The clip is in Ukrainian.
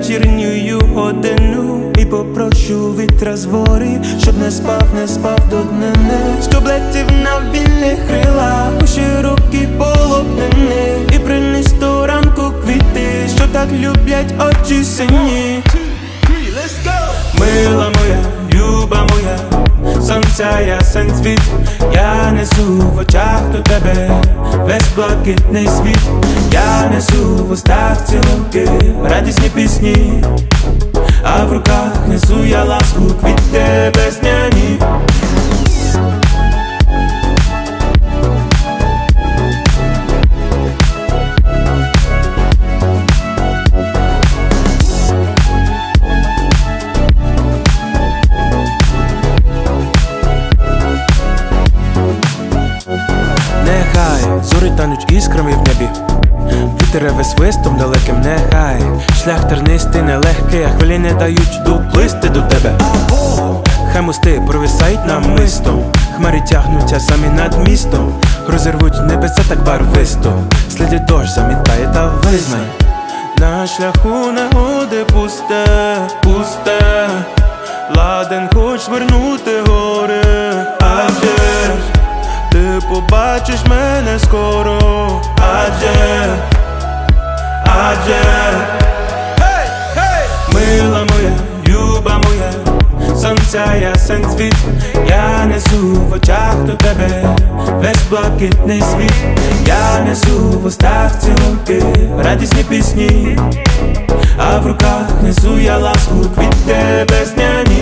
вечірнюю годину і попрошу вітра з гори, щоб не спав до днини. Щоб летів на вільних крилах у широкі полотнини і приніс до ранку квіти, що так люблять очі сині. Мила моя, люба моя, сонця ясен світ, я несу в очах до тебе весь блакитний світ. Я несу в устах цілунки, радісні пісні, а в руках несу я ласку, квіти весняні. Нехай зорі тануть іскрами в небі, вітер реве свистом далеким, нехай шлях тернистий, нелегкий, а хвилі не дають доплисти до тебе. Хай мости провисають намистом, хмарі тягнуться самі над містом, розірвуть небеса так барвисто, слідить дощ, замітає та визнай. На шляху негоди пусте, ладен хоч вернути гори, адже ти побачиш мене скоро, адже мила моя, люба моя, сонця ясен світ, я несу в очах до тебе весь блакитний світ. Я несу в устах цілунки, радісні пісні, а в руках несу я ласку, квіти весняні.